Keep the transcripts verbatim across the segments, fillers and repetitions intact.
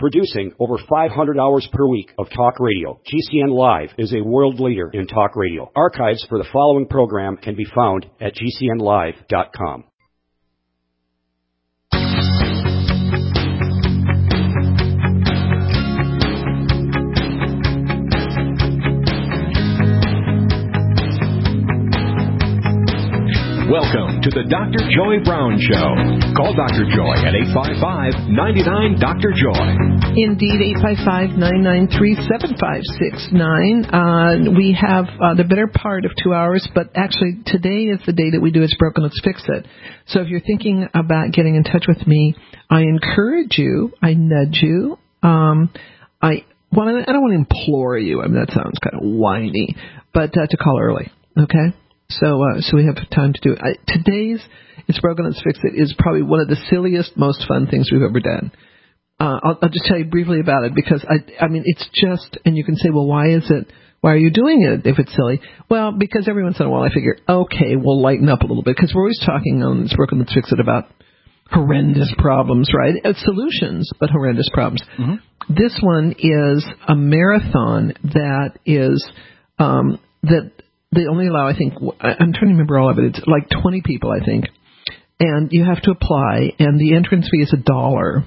Producing over five hundred hours per week of talk radio, G C N Live is a world leader in talk radio. Archives for the following program can be found at G C N live dot com. Welcome to the Doctor Joy Brown Show. Call Doctor Joy at eight five five, nine nine, Doctor Joy. Indeed, eight five five, nine nine three, seven five six nine. Uh, we have uh, the better part of two hours, but actually today is the day that we do It's Broken, Let's Fix It. So if you're thinking about getting in touch with me, I encourage you, I nudge you, um, I, well, I don't want to implore you, I mean, that sounds kind of whiny, but uh, to call early, okay? So uh, so we have time to do it. I, today's It's Broken, Let's Fix It is probably one of the silliest, most fun things we've ever done. Uh, I'll, I'll just tell you briefly about it because, I, I mean, it's just, and you can say, well, why is it, why are you doing it if it's silly? Well, because every once in a while I figure, okay, we'll lighten up a little bit because we're always talking on It's Broken, Let's Fix It about horrendous problems, right? Uh, solutions, but horrendous problems. Mm-hmm. This one is a marathon that is, um, that, they only allow, I think, I'm trying to remember all of it. It's like twenty people, I think. And you have to apply, and the entrance fee is a dollar.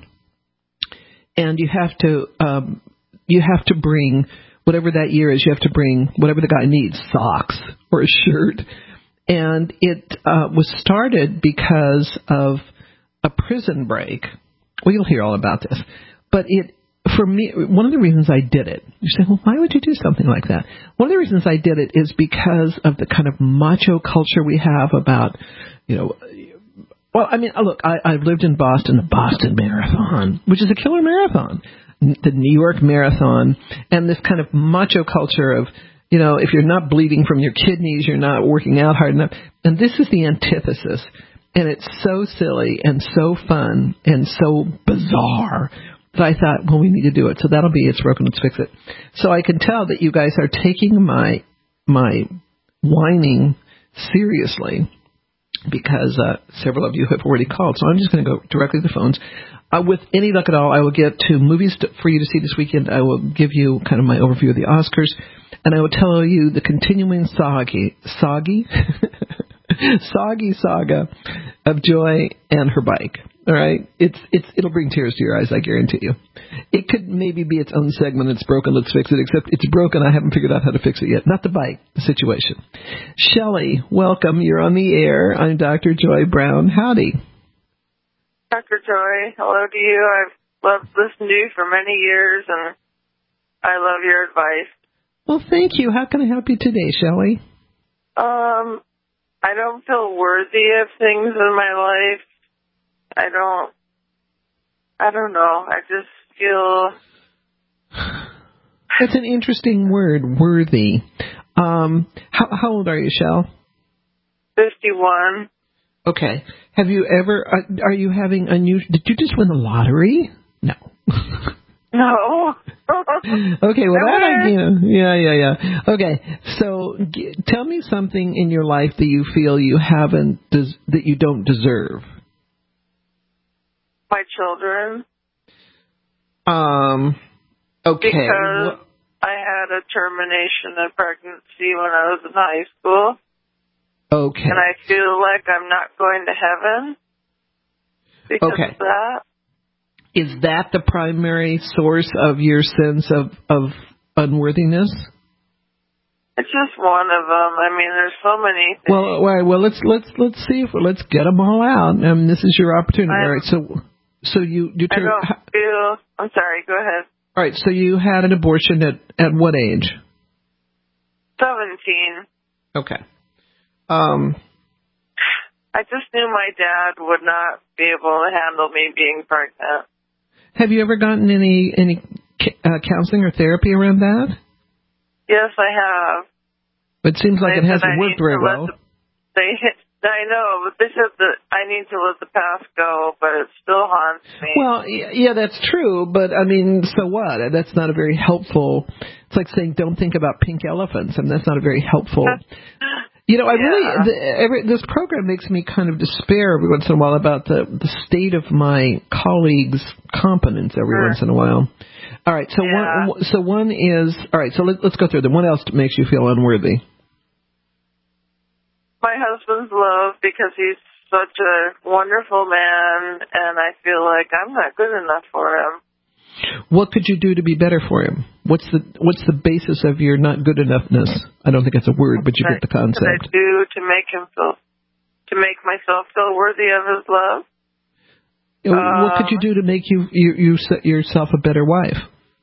And you have to, um, you have to bring, whatever that year is, you have to bring whatever the guy needs, socks or a shirt. And it uh, was started because of a prison break. Well, you'll hear all about this. But it, for me, one of the reasons I did it, you say, well, why would you do something like that? One of the reasons I did it is because of the kind of macho culture we have about, you know, well, I mean, look, I, I've lived in Boston, the Boston Marathon, which is a killer marathon, the New York Marathon, and this kind of macho culture of, you know, if you're not bleeding from your kidneys, you're not working out hard enough. And this is the antithesis. And it's so silly and so fun and so bizarre. So I thought, well, we need to do it. So that'll be It's Broken, Let's Fix It. So I can tell that you guys are taking my my whining seriously because uh, several of you have already called. So I'm just going to go directly to the phones. Uh, with any luck at all, I will get to movies to, for you to see this weekend. I will give you kind of my overview of the Oscars, and I will tell you the continuing soggy, soggy, soggy saga of Joy and her bike. All right, it's it's it'll bring tears to your eyes, I guarantee you. It could maybe be its own segment. It's broken, let's fix it. Except it's broken. I haven't figured out how to fix it yet. Not the bike, the situation. Shelley, welcome. You're on the air. I'm Doctor Joy Brown. Howdy, Doctor Joy. Hello to you. I've loved listening to you for many years, and I love your advice. Well, thank you. How can I help you today, Shelley? Um, I don't feel worthy of things in my life. I don't, I don't know. I just feel... That's an interesting word, worthy. Um, how, how old are you, Shell? fifty-one. Okay. Have you ever, uh, are you having unusual, did you just win the lottery? No. No. Okay, well, that idea, yeah, yeah, yeah. Okay, so g- tell me something in your life that you feel you haven't, des- that you don't deserve. My children. Um, okay. Because well, I had a termination of pregnancy when I was in high school. Okay. And I feel like I'm not going to heaven because okay. of that. Is that the primary source of your sense of, of unworthiness? It's just one of them. I mean, there's so many things. Well, all right, well, let's let's let's see if let's get them all out. I mean, this is your opportunity. I'm, all right, so so you you I tur- don't feel. I'm sorry. Go ahead. All right, so you had an abortion at at what age? Seventeen. Okay. Um. I just knew my dad would not be able to handle me being pregnant. Have you ever gotten any any uh, counseling or therapy around that? Yes, I have. But it seems like they it hasn't worked very well. The, they, I know, but they said that I need to let the past go, but it still haunts me. Well, yeah, that's true, but I mean, so what? That's not a very helpful. It's like saying don't think about pink elephants, and that's not a very helpful. You know, I Yeah. really, the, every, this program makes me kind of despair every once in a while about the, the state of my colleagues' competence every Sure. once in a while. All right, so Yeah. one, so one is, all right, so let, let's go through them. What else makes you feel unworthy? My husband's love, because he's such a wonderful man, and I feel like I'm not good enough for him. What could you do to be better for him? What's the what's the basis of your not good enoughness? I don't think it's a word, but you get the concept. What could I do to make him feel, to make myself feel worthy of his love? What um, could you do to make you, you you set yourself a better wife?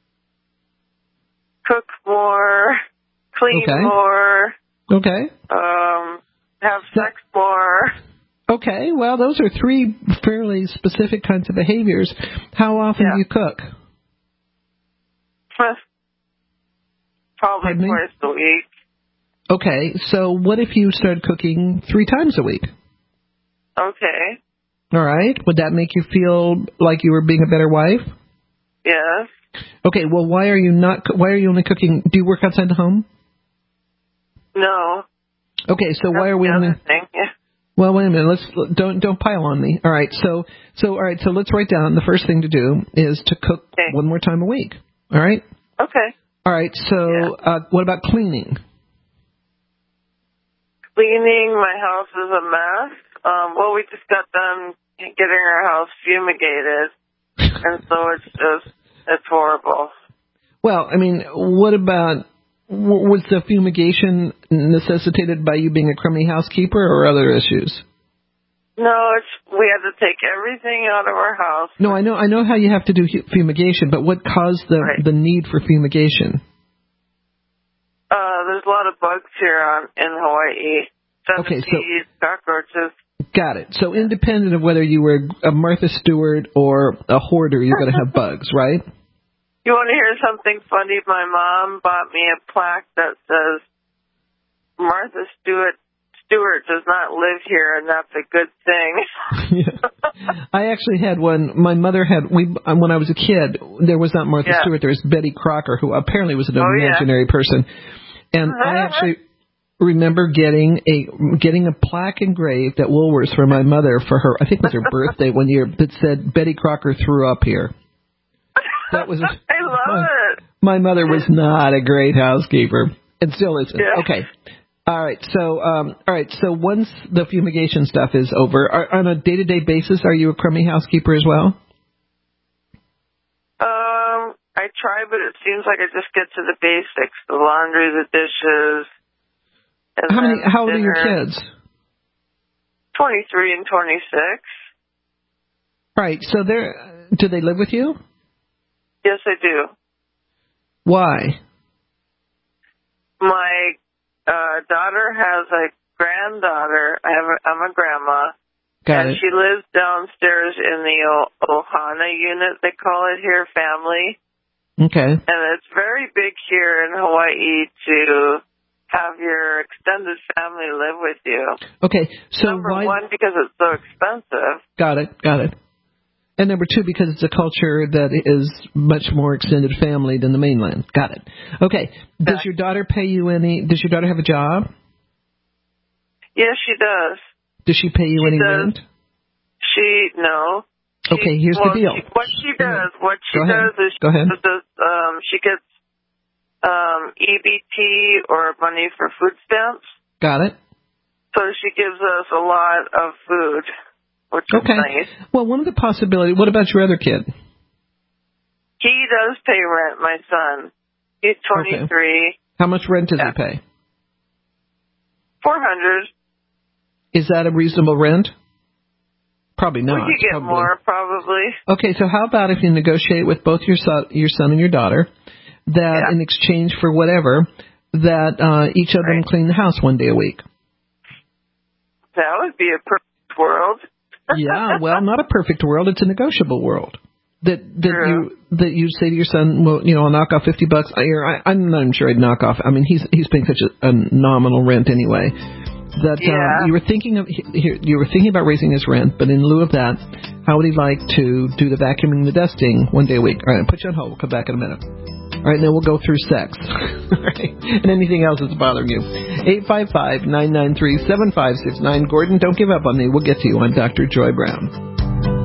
Cook more, clean Okay. more, Okay. um, have sex more. Okay, well, those are three fairly specific kinds of behaviors. How often Yeah. do you cook? Probably Pardon me? twice a week. Okay, so what if you started cooking three times a week? Okay. All right, would that make you feel like you were being a better wife? Yes. Okay, well, why are you not? Why are you only cooking? Do you work outside the home? No. Okay, so why are we That's the only? other thing. Yeah. Well, wait a minute. Let's don't don't pile on me. All right, so so all right, so let's write down the first thing to do is to cook Okay. one more time a week. All right. Okay. All right. So Yeah. uh, what about cleaning? Cleaning, my house is a mess. Um, well, we just got done getting our house fumigated, and so it's just, it's horrible. Well, I mean, what about, w- was the fumigation necessitated by you being a crummy housekeeper or other issues? No, it's, we had to take everything out of our house. No, I know I know how you have to do hu- fumigation, but what caused the, Right. the need for fumigation? Uh, there's a lot of bugs here on, in Hawaii. Okay, so- Centipedes, cockroaches. Got it. So independent of whether you were a Martha Stewart or a hoarder, you're going to have bugs, right? You want to hear something funny? My mom bought me a plaque that says, Martha Stewart Stewart does not live here, and that's a good thing. Yeah. I actually had one. My mother had, we when I was a kid, there was not Martha Yeah. Stewart, there was Betty Crocker, who apparently was an Oh, yeah. imaginary person. And I actually remember getting a getting a plaque engraved at Woolworths for my mother for her, I think it was her birthday one year, that said, Betty Crocker threw up here. That was. I love it. My mother was not a great housekeeper, and still isn't. Yeah. Okay. All right. So, um, all right. So once the fumigation stuff is over, are, on a day-to-day basis, are you a crummy housekeeper as well? Um, I try, but it seems like I just get to the basics: the laundry, the dishes. And How many? then How old are your dinner. kids? Twenty-three and twenty-six. Right. So they're. Do they live with you? Yes, I do. Why? My uh, daughter has a granddaughter. I have. A, I'm a grandma. Got and it. she lives downstairs in the o- Ohana unit, they call it here, family. Okay. And it's very big here in Hawaii to have your extended family live with you. Okay. So Number why? one, because it's so expensive. Got it. Got it. And number two, because it's a culture that is much more extended family than the mainland. Got it. Okay. Does Yeah. your daughter pay you any? Does your daughter have a job? Yes, she does. Does she pay you She any does. rent? She, no. She, Okay, here's well, the deal. She, what she does, what she Go ahead. does is Go ahead. she does, um, she gets um, E B T or money for food stamps. Got it. So she gives us a lot of food, which Okay. is nice. Well, one of the possibilities, what about your other kid? He does pay rent, my son. He's twenty-three. How much rent does Yeah. he pay? four hundred. Is that a reasonable rent? Probably not. We could get Probably. more, probably. Okay, so how about if you negotiate with both your son, your son and your daughter, that Yeah. in exchange for whatever, that uh, each of them Right. clean the house one day a week? That would be a perfect world. Yeah, well, not a perfect world. It's a negotiable world. That that True. you that you say to your son, well, you know, I'll knock off fifty bucks. I, I, I'm not even sure I'd knock off. I mean, he's he's paying such a, a nominal rent anyway. That Yeah. um, you were thinking of here, you were thinking about raising his rent, but in lieu of that, how would he like to do the vacuuming and the dusting one day a week? All right, I'll put you on hold. We'll come back in a minute. All right, now we'll go through sex. Right. And anything else that's bothering you. eight five five, nine nine three, seven five six nine. Gordon, don't give up on me. We'll get to you on Doctor Joy Brown.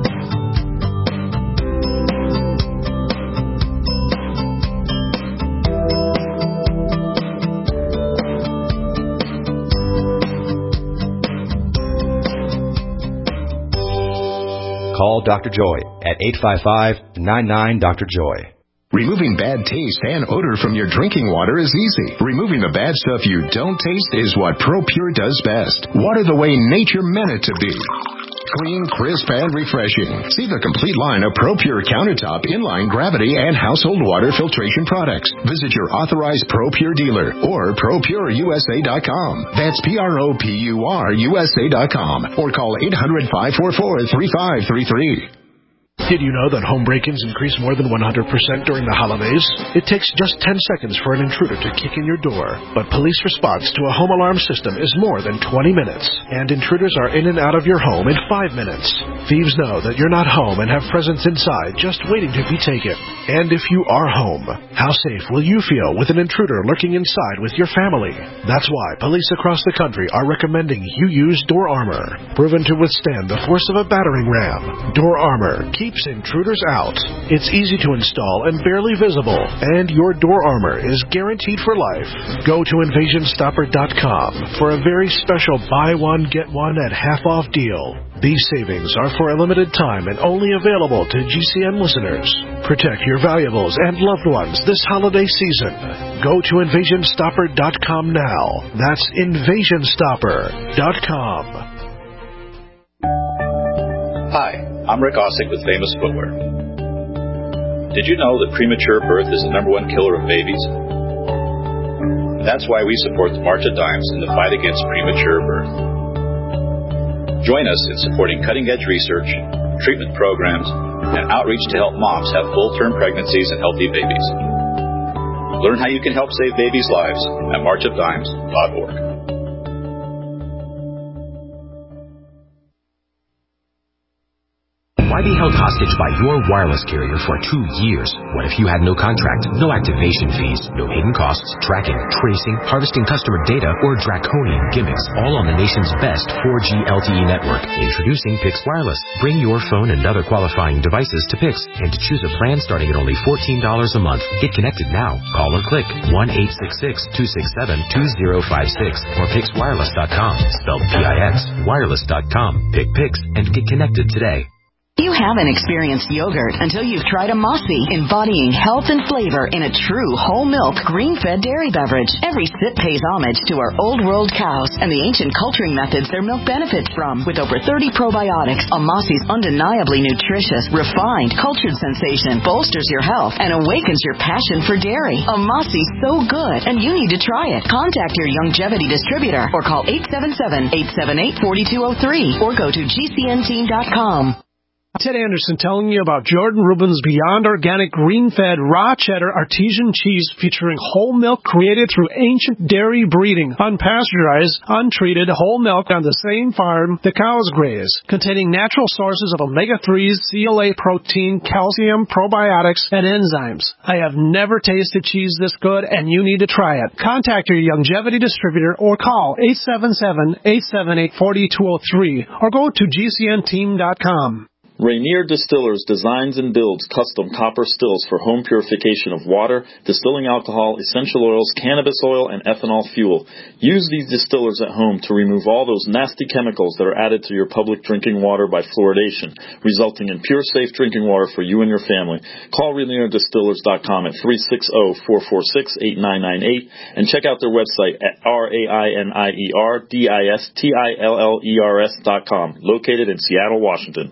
Call Doctor Joy at eight five five, nine nine, Doctor Joy. Removing bad taste and odor from your drinking water is easy. Removing the bad stuff you don't taste is what ProPure does best. Water the way nature meant it to be. Clean, crisp, and refreshing. See the complete line of ProPure countertop, inline, gravity, and household water filtration products. Visit your authorized ProPure dealer or pro pure U S A dot com. That's P R O P U R U S A dot com or call eight hundred, five four four, three five three three. Did you know that home break-ins increase more than one hundred percent during the holidays? It takes just ten seconds for an intruder to kick in your door, but police response to a home alarm system is more than twenty minutes, and intruders are in and out of your home in five minutes. Thieves know that you're not home and have presents inside just waiting to be taken. And if you are home, how safe will you feel with an intruder lurking inside with your family? That's why police across the country are recommending you use Door Armor, proven to withstand the force of a battering ram. Door Armor keeps intruders out. It's easy to install and barely visible, and your door armor is guaranteed for life. Go to invasion stopper dot com for a very special buy one, get one at half off deal. These savings are for a limited time and only available to G C N listeners. Protect your valuables and loved ones this holiday season. Go to invasion stopper dot com now. That's invasion stopper dot com. Hi, I'm Rick Ossick with Famous Footwear. Did you know that premature birth is the number one killer of babies? That's why we support the March of Dimes in the fight against premature birth. Join us in supporting cutting-edge research, treatment programs, and outreach to help moms have full-term pregnancies and healthy babies. Learn how you can help save babies' lives at march of dimes dot org. Why be held hostage by your wireless carrier for two years? What if you had no contract, no activation fees, no hidden costs, tracking, tracing, harvesting customer data, or draconian gimmicks, all on the nation's best four G L T E network? Introducing Pix Wireless. Bring your phone and other qualifying devices to Pix and to choose a plan starting at only fourteen dollars a month. Get connected now. Call or click one eight six six, two six seven, two zero five six or pix wireless dot com. Spelled P I X, wireless dot com. Pick Pix and get connected today. You haven't experienced yogurt until you've tried a Mossy, embodying health and flavor in a true whole milk, green-fed dairy beverage. Every sip pays homage to our old world cows and the ancient culturing methods their milk benefits from. With over thirty probiotics, a Mossy's undeniably nutritious, refined, cultured sensation bolsters your health and awakens your passion for dairy. A Mossy's so good, and you need to try it. Contact your Youngevity distributor or call eight seven seven, eight seven eight, four two zero three or go to G C N team dot com. Ted Anderson telling you about Jordan Rubin's Beyond Organic Green-Fed Raw Cheddar Artesian Cheese featuring whole milk created through ancient dairy breeding, unpasteurized, untreated whole milk on the same farm the cows graze, containing natural sources of omega threes, C L A protein, calcium, probiotics, and enzymes. I have never tasted cheese this good, and you need to try it. Contact your Youngevity distributor or call eight seven seven, eight seven eight, four two zero three or go to G C N team dot com. Rainier Distillers designs and builds custom copper stills for home purification of water, distilling alcohol, essential oils, cannabis oil, and ethanol fuel. Use these distillers at home to remove all those nasty chemicals that are added to your public drinking water by fluoridation, resulting in pure, safe drinking water for you and your family. Call Rainier Distillers dot com at three six zero, four four six, eight nine nine eight and check out their website at R A I N I E R D I S T I L L E R S dot com, located in Seattle, Washington.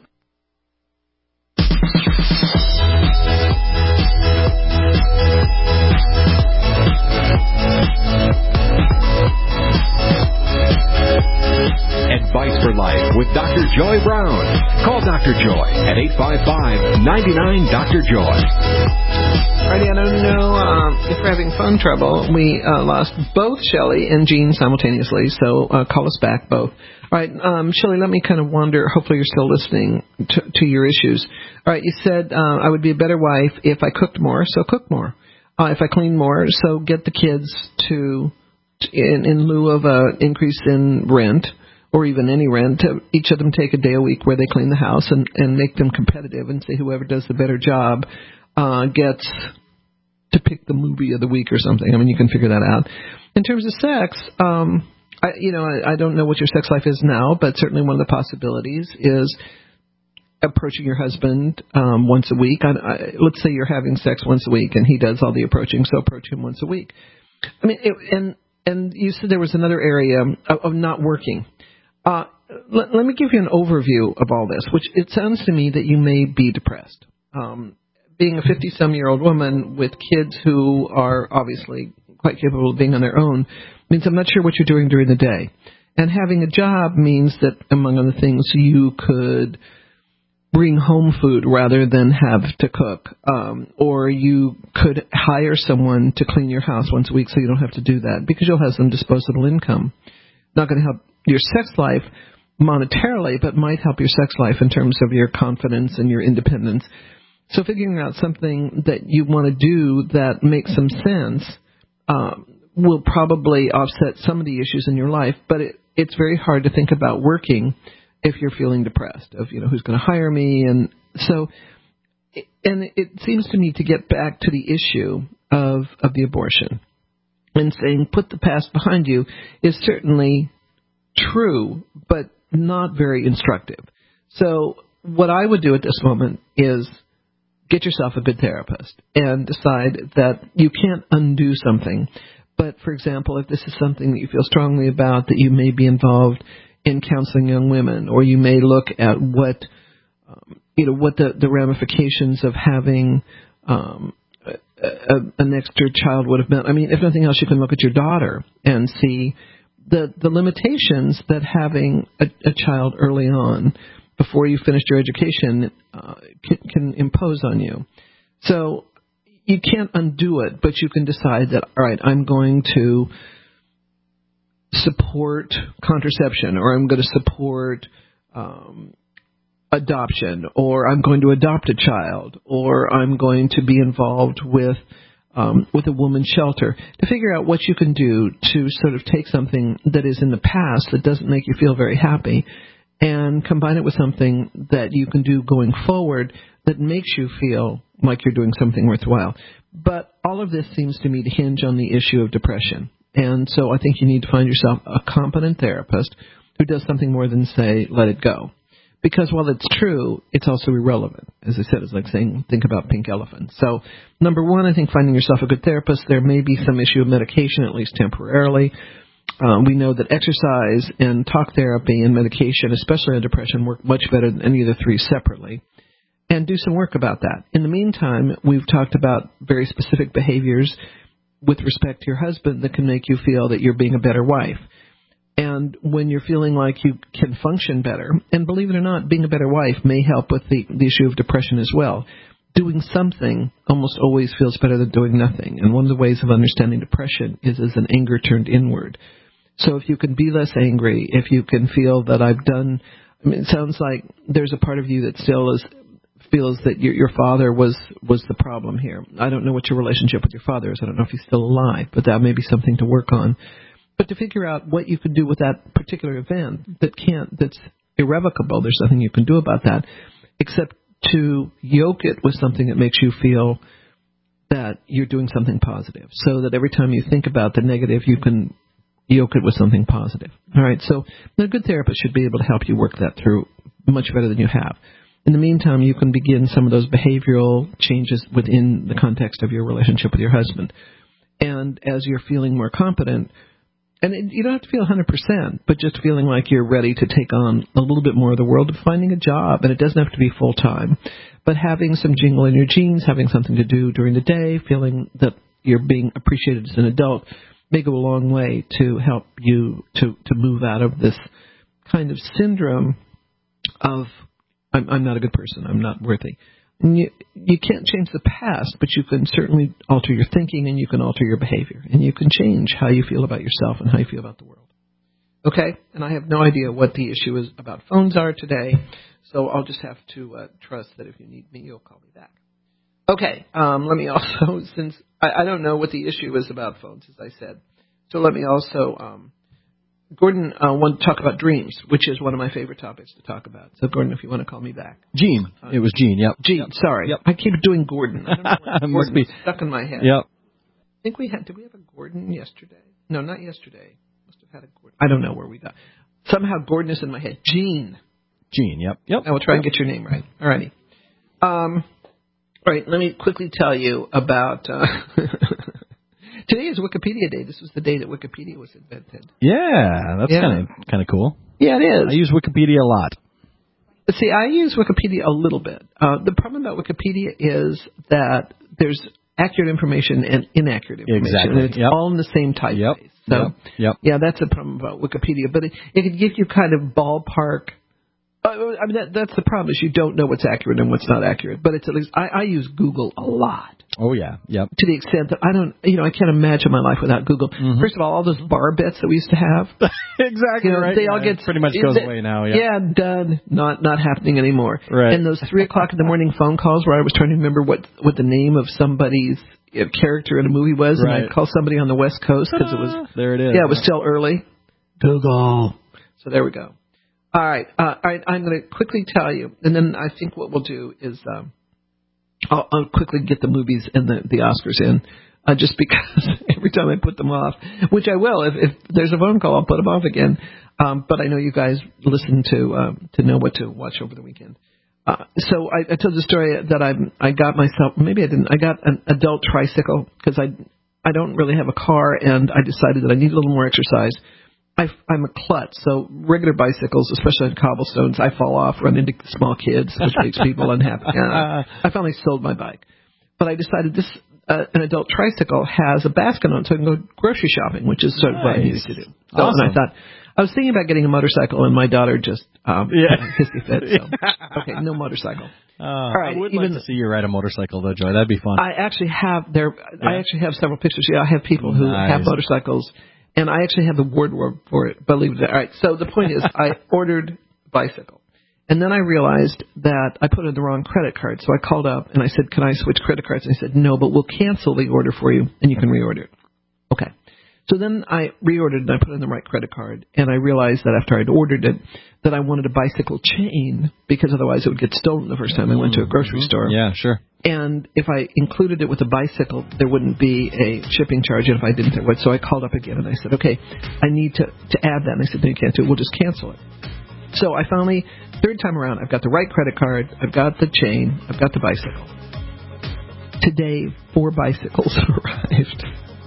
Advice for Life with Doctor Joy Brown. Call Doctor Joy at eight five five, nine nine, Doctor Joy. Alrighty, I don't know um, if we're having phone trouble. We uh, lost both Shelley and Jean simultaneously, so uh, call us back both. All right, um, Shelley, let me kind of wonder. Hopefully you're still listening to, to your issues. All right, you said uh, I would be a better wife if I cooked more, so cook more. uh, if I clean more. So get the kids to, in, in lieu of an increase in rent, or even any rent, to each of them take a day a week where they clean the house and, and make them competitive and say whoever does the better job uh, gets to pick the movie of the week or something. I mean, you can figure that out. In terms of sex, um, I, you know, I, I don't know what your sex life is now, but certainly one of the possibilities is approaching your husband um, once a week. I, I, let's say you're having sex once a week and he does all the approaching, so approach him once a week. I mean, it, and and you said there was another area of, of not working. Uh, let, let me give you an overview of all this, which it sounds to me that you may be depressed. Um, being a fifty-some-year-old woman with kids who are obviously quite capable of being on their own means I'm not sure what you're doing during the day. And having a job means that, among other things, you could bring home food rather than have to cook. Um, or you could hire someone to clean your house once a week so you don't have to do that because you'll have some disposable income. Not going to help your sex life monetarily, but might help your sex life in terms of your confidence and your independence. So figuring out something that you want to do that makes some sense um, will probably offset some of the issues in your life, but it, it's very hard to think about working if you're feeling depressed, of, you know, who's going to hire me. And so, and it seems to me to get back to the issue of, of the abortion and saying put the past behind you is certainly true, but not very instructive. So what I would do at this moment is get yourself a good therapist and decide that you can't undo something. But, for example, if this is something that you feel strongly about, that you may be involved in counseling young women, or you may look at what, um, you know, what the, the ramifications of having um, a, a, an extra child would have been. I mean, if nothing else, you can look at your daughter and see the, the limitations that having a, a child early on, before you finish your education, uh, can, can impose on you. So you can't undo it, but you can decide that, all right, I'm going to support contraception, or I'm going to support um, adoption, or I'm going to adopt a child, or I'm going to be involved with um, with a woman's shelter, to figure out what you can do to sort of take something that is in the past that doesn't make you feel very happy and combine it with something that you can do going forward that makes you feel like you're doing something worthwhile. But all of this seems to me to hinge on the issue of depression. And so I think you need to find yourself a competent therapist who does something more than say, let it go. Because while it's true, it's also irrelevant. As I said, it's like saying, think about pink elephants. So, number one, I think finding yourself a good therapist. There may be some issue of medication, at least temporarily. Um, we know that exercise and talk therapy and medication, especially on depression, work much better than any of the three separately. And do some work about that. In the meantime, we've talked about very specific behaviors with respect to your husband that can make you feel that you're being a better wife. And when you're feeling like you can function better, and believe it or not, being a better wife may help with the, the issue of depression as well. Doing something almost always feels better than doing nothing. And one of the ways of understanding depression is as an anger turned inward. So if you can be less angry, if you can feel that I've done, I mean, it sounds like there's a part of you that still is, feels that your, your father was, was the problem here. I don't know what your relationship with your father is. I don't know if he's still alive, but that may be something to work on. But to figure out what you can do with that particular event that can't, that's irrevocable, there's nothing you can do about that, except to yoke it with something that makes you feel that you're doing something positive, so that every time you think about the negative, you can yoke it with something positive. All right, so a good therapist should be able to help you work that through much better than you have. In the meantime, you can begin some of those behavioral changes within the context of your relationship with your husband. And as you're feeling more competent, and it, you don't have to feel one hundred percent, but just feeling like you're ready to take on a little bit more of the world, of finding a job, and it doesn't have to be full-time, but having some jingle in your jeans, having something to do during the day, feeling that you're being appreciated as an adult, may go a long way to help you to, to move out of this kind of syndrome of, I'm, I'm not a good person, I'm not worthy. And you, you can't change the past, but you can certainly alter your thinking and you can alter your behavior. And you can change how you feel about yourself and how you feel about the world. Okay? And I have no idea what the issue is about phones are today, so I'll just have to uh, trust that if you need me, you'll call me back. Okay, um, let me also, since I, I don't know what the issue is about phones, as I said, so let me also, um, Gordon uh, wanted to talk about dreams, which is one of my favorite topics to talk about. So, Gordon, if you want to call me back. Gene. Uh, it was Gene, yep. Gene, yep. sorry. Yep. I keep doing Gordon. I don't know what It must Gordon be is stuck in my head. Yep. I think we had, did we have a Gordon yesterday? No, not yesterday. Must have had a Gordon. I don't know where we got. Somehow Gordon is in my head. Gene. Gene, yep. Yep. I will try yep. and get your name right. All righty. Um, all right, let me quickly tell you about... Uh, today is Wikipedia Day. This was the day that Wikipedia was invented. Yeah, that's Yeah. kind of kind of cool. Yeah, it is. I use Wikipedia a lot. See, I use Wikipedia a little bit. Uh, the problem about Wikipedia is that there's accurate information and inaccurate information. Exactly. And it's yep. all in the same typeface. Yep. So, yep. Yep. yeah, that's a problem about Wikipedia. But it, it could give you kind of ballpark. Uh, I mean, that, that's the problem is you don't know what's accurate and what's not accurate. But it's at least I, I use Google a lot. Oh, yeah. Yep. To the extent that I don't, you know, I can't imagine my life without Google. Mm-hmm. First of all, all those bar bets that we used to have. exactly you know, right. They yeah, all get pretty much goes they, away now. Yeah. Yeah, done. Not not happening anymore. Right. And those three o'clock in the morning phone calls where I was trying to remember what what the name of somebody's you know, character in a movie was, right. and I'd call somebody on the West Coast because it was there. It is. Yeah, it was still early. Google. So there we go. All right. Uh, all right. I'm going to quickly tell you, and then I think what we'll do is. Um, I'll, I'll quickly get the movies and the, the Oscars in, uh, just because every time I put them off, which I will, if, if there's a phone call, I'll put them off again. Um, but I know you guys listen to um, to know what to watch over the weekend. Uh, so I, I told the story that I I got myself, maybe I didn't, I got an adult tricycle because I I don't really have a car, and I decided that I need a little more exercise. I, I'm a klutz, so regular bicycles, especially on cobblestones, I fall off, run into small kids, which makes people unhappy. Uh, I finally sold my bike. But I decided this uh, an adult tricycle has a basket on it, so I can go grocery shopping, which is sort of nice. what I needed to do. So, Awesome. And I thought, I was thinking about getting a motorcycle, and my daughter just um, yeah. hissy fit. So. Okay, no motorcycle. Uh, All right, I would even like to see you ride a motorcycle, though, Joy. That'd be fun. I actually have there. Yeah. I actually have several pictures. Yeah, I have people who nice. have motorcycles. And I actually have the wardrobe for it, believe it. All right, so the point is I ordered a bicycle. And then I realized that I put in the wrong credit card. So I called up and I said, can I switch credit cards? And he said, no, but we'll cancel the order for you and you can reorder it. Okay. So then I reordered and I put in the right credit card. And I realized that after I'd ordered it, that I wanted a bicycle chain because otherwise it would get stolen the first time I went to a grocery mm-hmm. store. Yeah, sure. And if I included it with a bicycle, there wouldn't be a shipping charge. And if I didn't, there would. So I called up again and I said, okay, I need to, to add that. And they said, no, you can't do it. We'll just cancel it. So I finally, third time around, I've got the right credit card. I've got the chain. I've got the bicycle. Today, four bicycles arrived.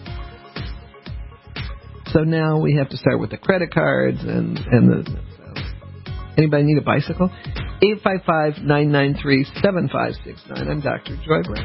So now we have to start with the credit cards and, and the... So. Anybody need a bicycle? eight five five, nine nine three, seven five six nine. I'm Doctor Joy Brown.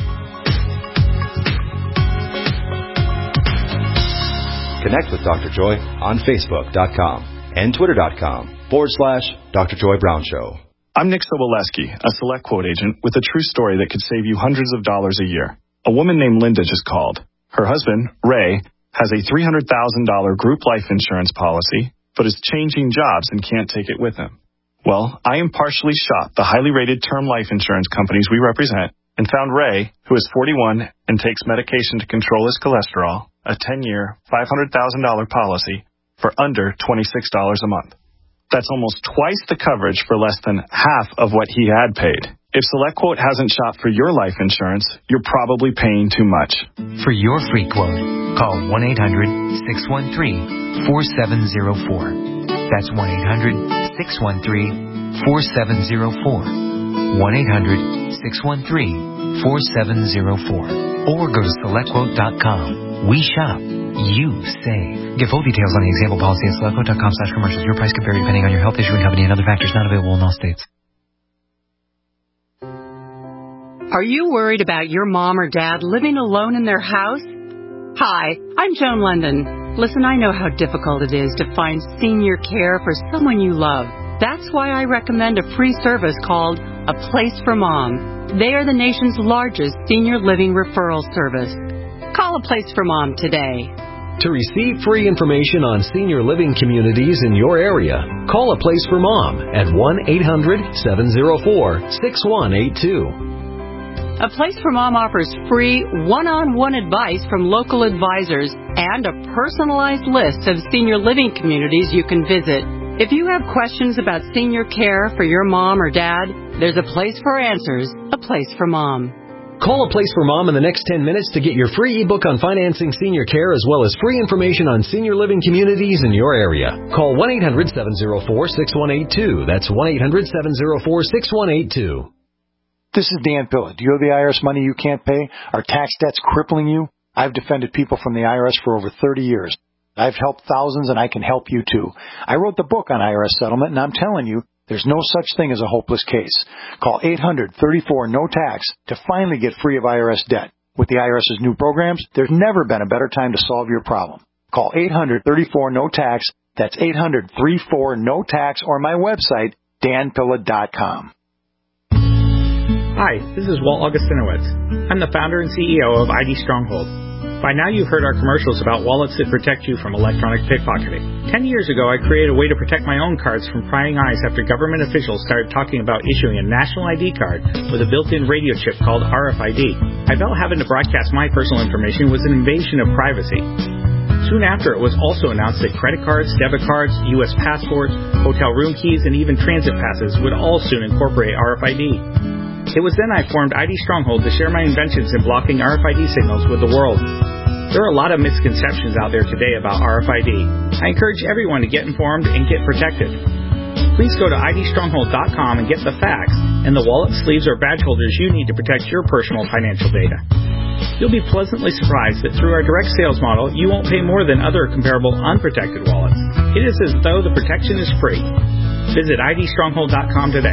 Connect with Doctor Joy on Facebook.com and Twitter.com forward slash Doctor Joy Brown Show. I'm Nick Soboleski, a Select Quote agent with a true story that could save you hundreds of dollars a year. A woman named Linda just called. Her husband, Ray, has a three hundred thousand dollars group life insurance policy, but is changing jobs and can't take it with him. Well, I impartially shopped the highly rated term life insurance companies we represent and found Ray, who is forty-one and takes medication to control his cholesterol, a ten-year, five hundred thousand dollars policy for under twenty-six dollars a month. That's almost twice the coverage for less than half of what he had paid. If SelectQuote hasn't shopped for your life insurance, you're probably paying too much. For your free quote, call one eight hundred, six one three, four seven zero four. That's one eight hundred, six one three, four seven zero four. one eight hundred, six one three, four seven zero four. Or go to select quote dot com. We shop. You save. Get full details on the example policy at select quote dot com slash commercials. Your price can vary depending on your health issue and company and other factors not available in all states. Are you worried about your mom or dad living alone in their house? Hi, I'm Joan London. Listen, I know how difficult it is to find senior care for someone you love. That's why I recommend a free service called A Place for Mom. They are the nation's largest senior living referral service. Call A Place for Mom today. To receive free information on senior living communities in your area, call A Place for Mom at one eight hundred, seven zero four, six one eight two. A Place for Mom offers free one-on-one advice from local advisors and a personalized list of senior living communities you can visit. If you have questions about senior care for your mom or dad, there's a place for answers, A Place for Mom. Call A Place for Mom in the next ten minutes to get your free ebook on financing senior care as well as free information on senior living communities in your area. Call one eight hundred seven oh four six one eight two. That's one eight hundred seven oh four six one eight two. This is Dan Pilla. Do you owe the I R S money you can't pay? Are tax debts crippling you? I've defended people from the I R S for over thirty years. I've helped thousands, and I can help you too. I wrote the book on I R S settlement, and I'm telling you, there's no such thing as a hopeless case. Call eight hundred thirty-four no tax to finally get free of I R S debt. With the IRS's new programs, there's never been a better time to solve your problem. Call eight hundred thirty-four no tax. That's eight hundred thirty-four no tax, or my website, dan pilla dot com. Hi, this is Walt Augustinowicz. I'm the founder and C E O of I D Stronghold. By now you've heard our commercials about wallets that protect you from electronic pickpocketing. Ten years ago, I created a way to protect my own cards from prying eyes after government officials started talking about issuing a national I D card with a built-in radio chip called R F I D. I felt having to broadcast my personal information was an invasion of privacy. Soon after, it was also announced that credit cards, debit cards, U S passports, hotel room keys, and even transit passes would all soon incorporate R F I D. It was then I formed I D Stronghold to share my inventions in blocking R F I D signals with the world. There are a lot of misconceptions out there today about R F I D. I encourage everyone to get informed and get protected. Please go to I D stronghold dot com and get the facts and the wallet, sleeves, or badge holders you need to protect your personal financial data. You'll be pleasantly surprised that through our direct sales model, you won't pay more than other comparable unprotected wallets. It is as though the protection is free. Visit I D stronghold dot com today.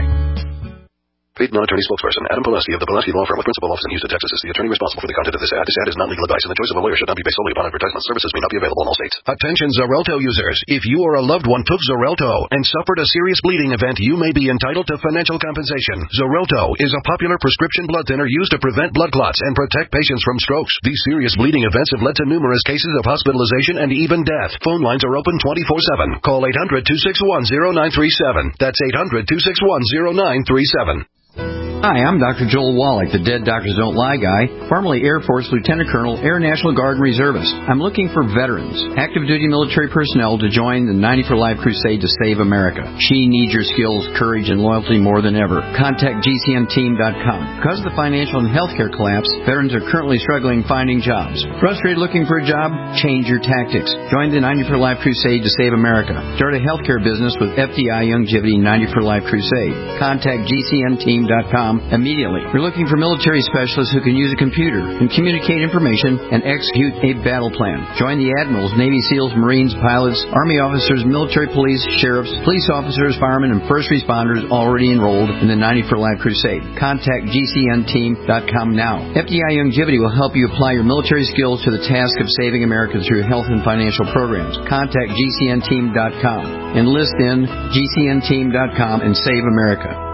Paid non-attorney spokesperson Adam Pulaski of the Pulaski Law Firm with principal office in Houston, Texas is the attorney responsible for the content of this ad. This ad is not legal advice, and the choice of a lawyer should not be based solely upon advertisement. Services may not be available in all states. Attention Xarelto users. If you or a loved one took Xarelto and suffered a serious bleeding event, you may be entitled to financial compensation. Xarelto is a popular prescription blood thinner used to prevent blood clots and protect patients from strokes. These serious bleeding events have led to numerous cases of hospitalization and even death. Phone lines are open twenty-four seven. Call eight hundred two six one zero nine three seven. That's eight hundred two six one zero nine three seven. Hi, I'm Doctor Joel Wallach, the Dead Doctors Don't Lie guy, formerly Air Force Lieutenant Colonel, Air National Guard and Reservist. I'm looking for veterans, active duty military personnel to join the ninety for Life crusade to save America. She needs your skills, courage, and loyalty more than ever. Contact G C N team dot com. Because of the financial and healthcare collapse, veterans are currently struggling finding jobs. Frustrated looking for a job? Change your tactics. Join the ninety for Life crusade to save America. Start a healthcare business with F D I Longevity ninety for Life crusade. Contact G C N team dot com immediately. We're looking for military specialists who can use a computer and communicate information and execute a battle plan. Join the admirals, Navy SEALs, Marines, pilots, Army officers, military police, sheriffs, police officers, firemen, and first responders already enrolled in the ninety for Life crusade. Contact G C N team dot com now. F D I Longevity will help you apply your military skills to the task of saving America through health and financial programs. Contact G C N team dot com. Enlist in G C N team dot com and save America.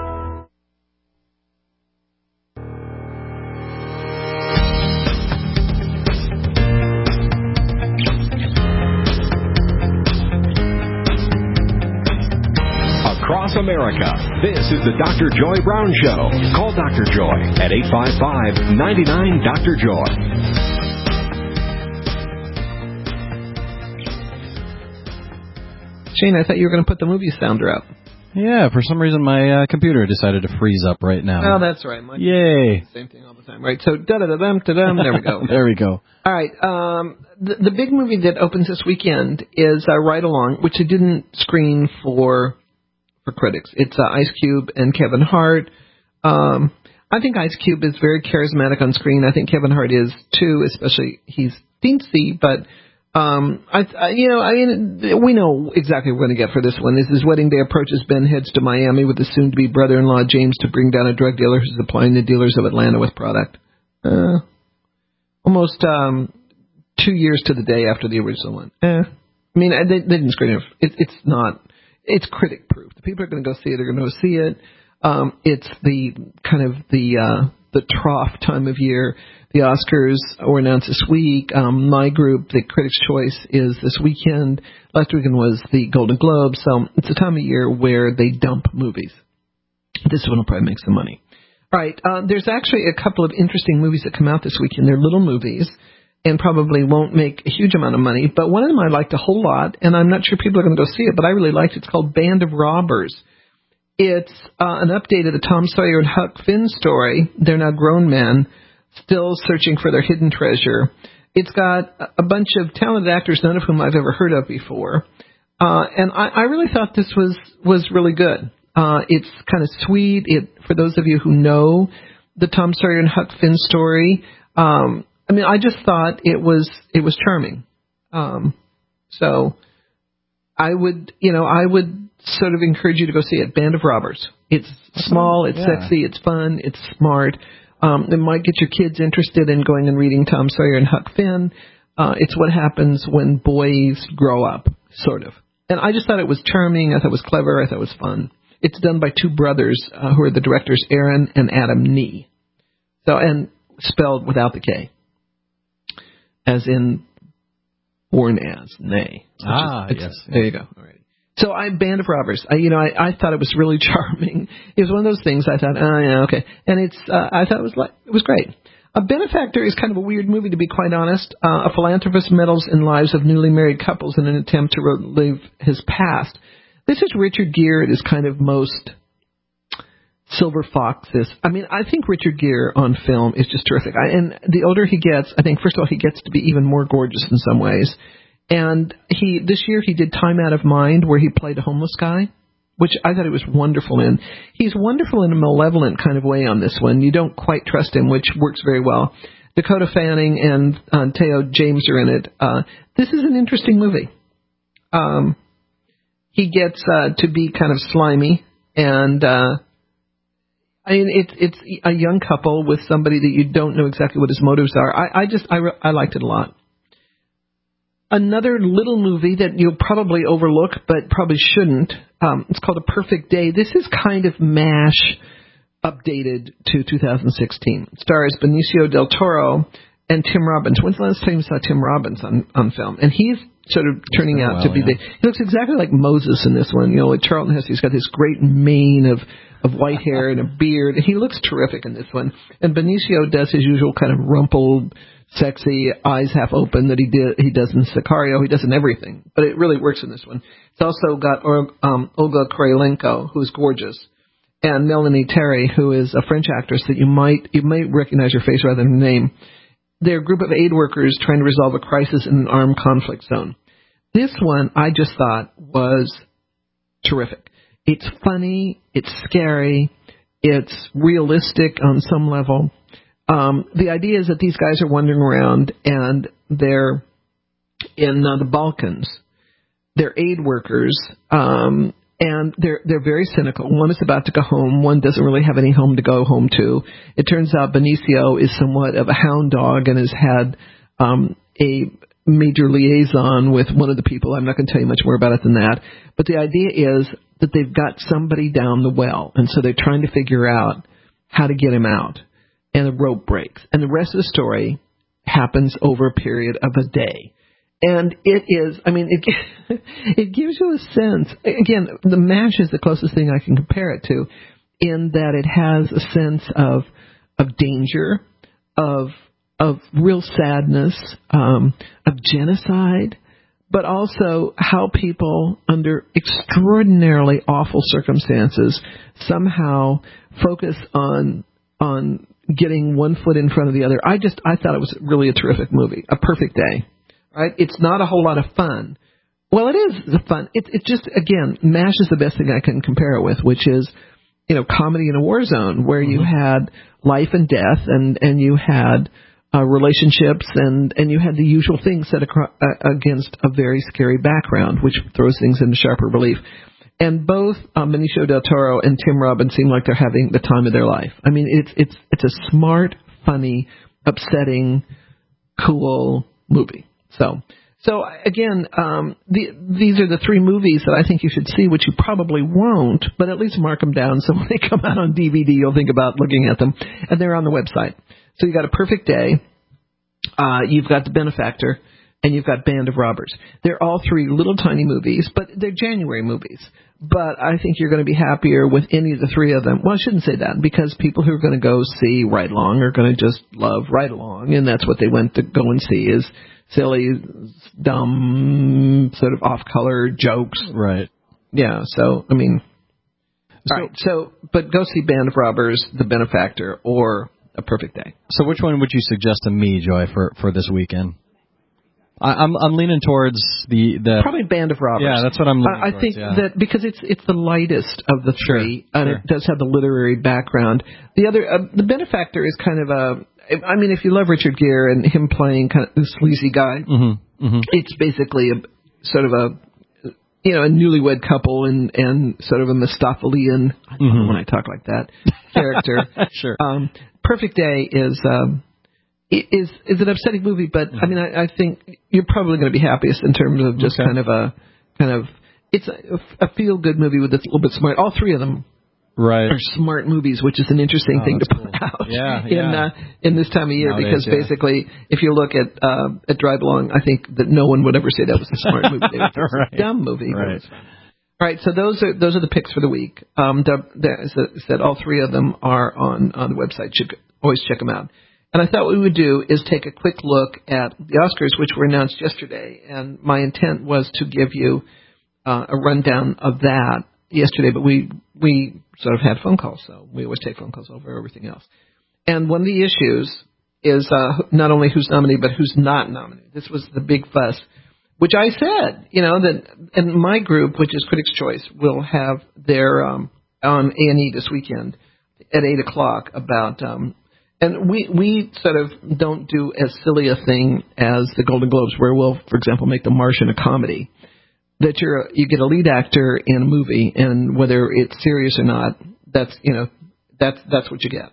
Across America, this is the Doctor Joy Brown Show. Call Doctor Joy at eight five five, nine nine, Doctor Joy. Shane, I thought you were going to put the movie sounder up. Yeah, for some reason my uh, computer decided to freeze up right now. Oh, that's right. My Yay. Same thing all the time. Right, so da-da-da-dum, da-dum, there we go. There we go. All right, um, the, the big movie that opens this weekend is uh, Ride Along, which it didn't screen for for critics. It's uh, Ice Cube and Kevin Hart. Um, I think Ice Cube is very charismatic on screen. I think Kevin Hart is too, especially he's teensy, but um, I, I, you know, I mean, we know exactly what we're going to get for this one. As his wedding day approaches, Ben heads to Miami with his soon-to-be brother-in-law James to bring down a drug dealer who's supplying the dealers of Atlanta with product. Uh, almost um, two years to the day after the original one. Eh. I mean, they, they didn't screen it. it. It's not. It's critic-proof. The people are going to go see it. They're going to go see it. Um, it's the kind of the uh, the trough time of year. The Oscars were announced this week. Um, my group, the Critics' Choice, is this weekend. Last weekend was the Golden Globes. So it's a time of year where they dump movies. This one will probably make some money. Right. Uh, there's actually a couple of interesting movies that come out this weekend. They're little movies and probably won't make a huge amount of money. But one of them I liked a whole lot, and I'm not sure people are going to go see it, but I really liked it. It's called Band of Robbers. It's uh, an update of the Tom Sawyer and Huck Finn story. They're now grown men, still searching for their hidden treasure. It's got a bunch of talented actors, none of whom I've ever heard of before. Uh, and I, I really thought this was, was really good. Uh, it's kind of sweet. It, for those of you who know the Tom Sawyer and Huck Finn story, um, I mean, I just thought it was, it was charming. Um, so I would, you know, I would sort of encourage you to go see it. Band of Robbers. It's small, it's yeah. sexy, it's fun, it's smart. Um, it might get your kids interested in going and reading Tom Sawyer and Huck Finn. Uh, it's what happens when boys grow up, sort of. And I just thought it was charming. I thought it was clever. I thought it was fun. It's done by two brothers uh, who are the directors, Aaron and Adam Nee. So, and spelled without the K, as in born as nay. Ah, is, yes. There you go. All right. So I Band of Robbers. I, you know, I, I thought it was really charming. It was one of those things I thought, oh yeah, okay. And it's, uh, I thought it was like, it was great. A Benefactor is kind of a weird movie, to be quite honest. Uh, a philanthropist meddles in lives of newly married couples in an attempt to relive his past. This is Richard Gere at his kind of most silver foxes. I mean, I think Richard Gere on film is just terrific. I, and the older he gets, I think, first of all, he gets to be even more gorgeous in some ways. And he this year he did Time Out of Mind, where he played a homeless guy, which I thought he was wonderful in. He's wonderful in a malevolent kind of way on this one. You don't quite trust him, which works very well. Dakota Fanning and uh, Theo James are in it. Uh, this is an interesting movie. Um, he gets uh, to be kind of slimy, and uh, I mean it's it's a young couple with somebody that you don't know exactly what his motives are. I, I just I, I liked it a lot. Another little movie that you'll probably overlook, but probably shouldn't. Um, it's called A Perfect Day. This is kind of MASH updated to two thousand sixteen. It stars Benicio del Toro and Tim Robbins. When's the last time you saw Tim Robbins on, on film? And he's sort of turning out while, to be yeah. the... He looks exactly like Moses in this one. You know, like Charlton Heston. He's got this great mane of, of white hair and a beard. He looks terrific in this one. And Benicio does his usual kind of rumpled, sexy, eyes half open that he did he does in Sicario. He does in everything, but it really works in this one. It's also got um, Olga Kurylenko, who's gorgeous, and Melanie Terry, who is a French actress that you might you might recognize her face rather than her name. They're a group of aid workers trying to resolve a crisis in an armed conflict zone. This one I just thought was terrific. It's funny, it's scary, it's realistic on some level. Um, the idea is that these guys are wandering around and they're in uh, the Balkans. They're aid workers, um, and they're they're very cynical. One is about to go home. One doesn't really have any home to go home to. It turns out Benicio is somewhat of a hound dog and has had um, a major liaison with one of the people. I'm not going to tell you much more about it than that. But the idea is that they've got somebody down the well, and so they're trying to figure out how to get him out. And the rope breaks. And the rest of the story happens over a period of a day. And it is, I mean, it it gives you a sense. Again, the MASH is the closest thing I can compare it to, in that it has a sense of of danger, of of real sadness, um, of genocide, but also how people under extraordinarily awful circumstances somehow focus on on getting one foot in front of the other. I just I thought it was really a terrific movie, A Perfect Day. Right? It's not a whole lot of fun. Well, it is fun. It's it's just, again, MASH is the best thing I can compare it with, which is, you know, comedy in a war zone, where mm-hmm. you had life and death, and and you had uh, relationships, and and you had the usual things set across, uh, against a very scary background, which throws things into sharper relief. And both um, Benicio del Toro and Tim Robbins seem like they're having the time of their life. I mean, it's it's it's a smart, funny, upsetting, cool movie. So, so again, um, the, these are the three movies that I think you should see, which you probably won't, but at least mark them down so when they come out on D V D, you'll think about looking at them. And they're on the website. So you got A Perfect Day. Uh, you've got The Benefactor. and you've got Band of Robbers. They're all three little tiny movies, but they're January movies. But I think you're going to be happier with any of the three of them. Well, I shouldn't say that, because people who are going to go see Ride Along are going to just love Ride Along, and that's what they went to go and see, is silly, dumb, sort of off-color jokes. Right. Yeah, so, I mean... So, all right, so, but go see Band of Robbers, The Benefactor, or A Perfect Day. So which one would you suggest to me, Joy, for, for this weekend? I, I'm I'm leaning towards the, the probably Band of Robbers. Yeah, that's what I'm leaning I, I towards. think yeah. that because it's it's the lightest of the three, sure, and sure. it does have the literary background. The other, uh, The Benefactor, is kind of a. I mean, if you love Richard Gere and him playing kind of the sleazy guy, mm-hmm, mm-hmm. it's basically a sort of a. You know, a newlywed couple and, and sort of a Mephistophelian, I don't mm-hmm. know when I talk like that, character. Sure. Um, Perfect Day is, um, is, is an upsetting movie, but mm-hmm. I mean, I, I think you're probably going to be happiest in terms of just okay. kind of a, kind of, it's a, a feel-good movie with it's a little bit smart. All three of them right. are smart movies, which is an interesting oh, thing to cool. put out yeah, in, yeah. Uh, in this time of year, Nowadays, because yeah. basically, if you look at, uh, at Drive Along, I think that no one would ever say that was a smart movie. They would say right. it's a dumb movie. Right. But it's fun. All right, so those are those are the picks for the week. Um, the, the, as I said, all three of them are on, on the website. You should always check them out. And I thought what we would do is take a quick look at the Oscars, which were announced yesterday. And my intent was to give you uh, a rundown of that yesterday, but we we sort of had phone calls, so we always take phone calls over everything else. And one of the issues is uh, not only who's nominated, but who's not nominated. This was the big fuss, which I said, you know, that in my group, which is Critics' Choice, will have their um, on A and E this weekend at eight o'clock about, um, and we we sort of don't do as silly a thing as the Golden Globes, where we'll, for example, make The Martian a comedy. That you're you get a lead actor in a movie, and whether it's serious or not, that's you know that's that's what you get.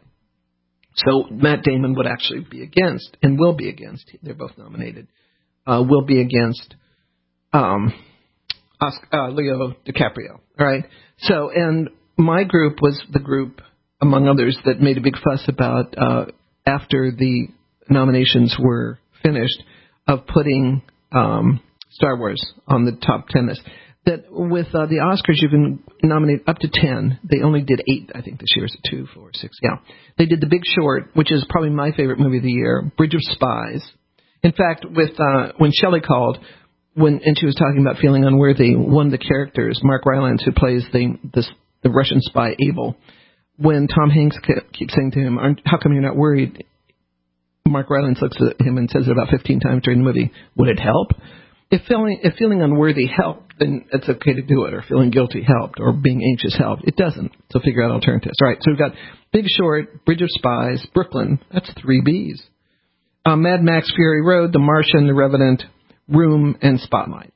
So Matt Damon would actually be against, and will be against. They're both nominated. Uh, will be against um, Oscar, uh, Leo DiCaprio. All right. So, and my group was the group, among others, that made a big fuss about uh, after the nominations were finished of putting um, Star Wars on the top ten list. That with uh, the Oscars, you can nominate up to ten. They only did eight, I think, this year. Is it two, four, six? Yeah. They did The Big Short, which is probably my favorite movie of the year. Bridge of Spies. In fact, with uh, when Shelley called, when and she was talking about feeling unworthy, one of the characters, Mark Rylance, who plays the this, the Russian spy Abel, when Tom Hanks keeps saying to him, Aren't, how come you're not worried? Mark Rylance looks at him and says it about fifteen times during the movie, would it help? If feeling, if feeling unworthy helped, then it's okay to do it, or feeling guilty helped, or being anxious helped. It doesn't, so figure out alternatives. All right, so we've got Big Short, Bridge of Spies, Brooklyn, that's three Bs. Uh, Mad Max, Fury Road, The Martian, The Revenant, Room, and Spotlight.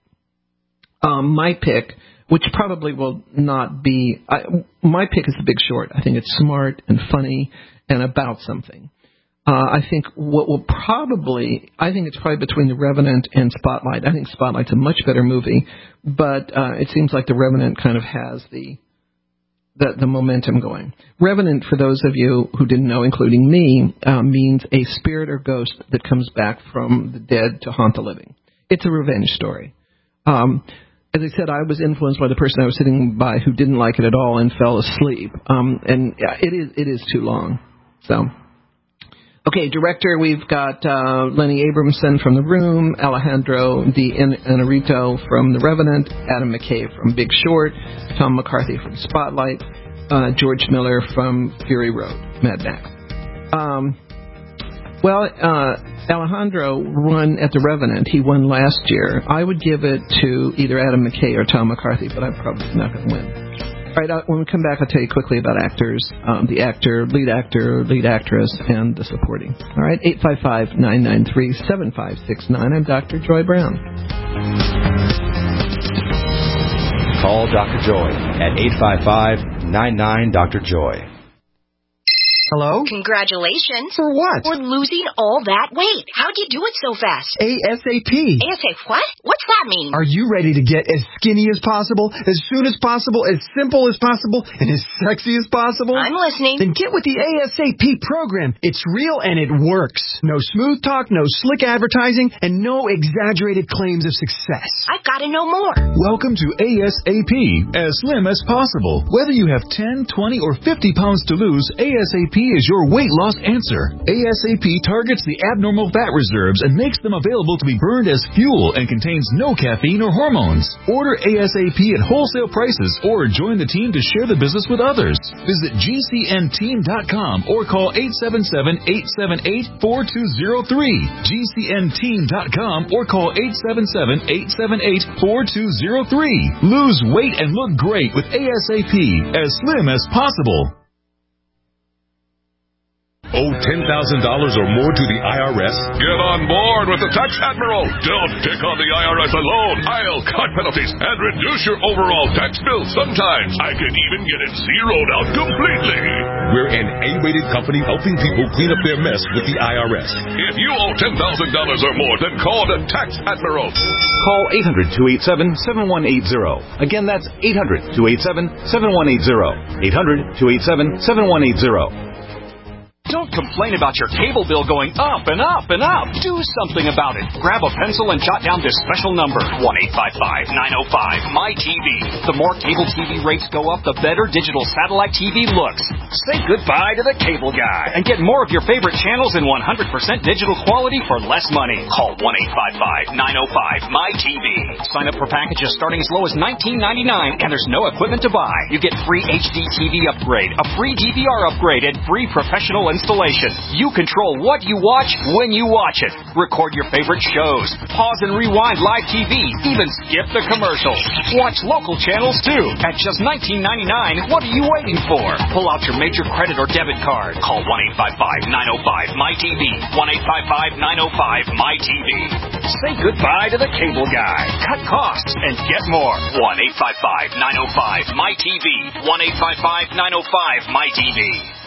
Um, my pick, which probably will not be, I, my pick is The Big Short. I think it's smart and funny and about something. Uh, I think what will probably, I think it's probably between The Revenant and Spotlight. I think Spotlight's a much better movie, but uh, it seems like The Revenant kind of has the, the the momentum going. Revenant, for those of you who didn't know, including me, uh, means a spirit or ghost that comes back from the dead to haunt the living. It's a revenge story. Um, as I said, I was influenced by the person I was sitting by who didn't like it at all and fell asleep. Um, and yeah, it is it is too long. So. Okay, director, we've got uh, Lenny Abramson from The Room, Alejandro De Inarritu from The Revenant, Adam McKay from Big Short, Tom McCarthy from Spotlight, uh, George Miller from Fury Road, Mad Max. Um, well, uh, Alejandro won at The Revenant. He won last year. I would give it to either Adam McKay or Tom McCarthy, but I'm probably not going to win. All right, uh, when we come back, I'll tell you quickly about actors, um, the actor, lead actor, lead actress, and the supporting. All right, eight five five, nine nine three, seven five six nine. I'm Doctor Joy Brown. Call Doctor Joy at eight five five, nine nine, Doctor Joy. Hello? Congratulations. For what? For losing all that weight. How'd you do it so fast? ASAP. ASAP what? What's that mean? Are you ready to get as skinny as possible, as soon as possible, as simple as possible, and as sexy as possible? I'm listening. Then get with the ASAP program. It's real and it works. No smooth talk, no slick advertising, and no exaggerated claims of success. I've got to know more. Welcome to ASAP, as slim as possible. Whether you have ten, twenty, or fifty pounds to lose, ASAP is your weight loss answer. ASAP targets the abnormal fat reserves and makes them available to be burned as fuel and contains no caffeine or hormones. Order ASAP at wholesale prices or join the team to share the business with others. Visit G C N team dot com or call eight seven seven, eight seven eight, four two zero three. G C N team dot com or call eight seven seven, eight seven eight, four two zero three. Lose weight and look great with ASAP, as slim as possible. Owe ten thousand dollars or more to the I R S? Get on board with the Tax Admiral. Don't pick on the I R S alone. I'll cut penalties and reduce your overall tax bill. Sometimes I can even get it zeroed out completely. We're an A-rated company helping people clean up their mess with the I R S. If you owe ten thousand dollars or more, then call the Tax Admiral. Call eight hundred, two eight seven, seven one eight zero. Again, that's eight hundred, two eight seven, seven one eight zero. eight hundred, two eight seven, seven one eight zero. Don't complain about your cable bill going up and up and up. Do something about it. Grab a pencil and jot down this special number, one eight five five, nine oh five, M Y T V. The more cable T V rates go up, the better digital satellite T V looks. Say goodbye to the cable guy and get more of your favorite channels in one hundred percent digital quality for less money. Call one eight five five, nine oh five, M Y T V. Sign up for packages starting as low as nineteen ninety-nine, and there's no equipment to buy. You get free H D T V upgrade, a free D V R upgrade, and free professional installation. You control what you watch when you watch it. Record your favorite shows. Pause and rewind live T V. Even skip the commercials. Watch local channels too. At just nineteen ninety-nine, what are you waiting for? Pull out your major credit or debit card. Call one eight five five, nine oh five, M Y T V. one eight five five, nine oh five, M Y T V. Say goodbye to the cable guy. Cut costs and get more. one eight five five, nine oh five, M Y T V. one eight five five, nine oh five, M Y T V.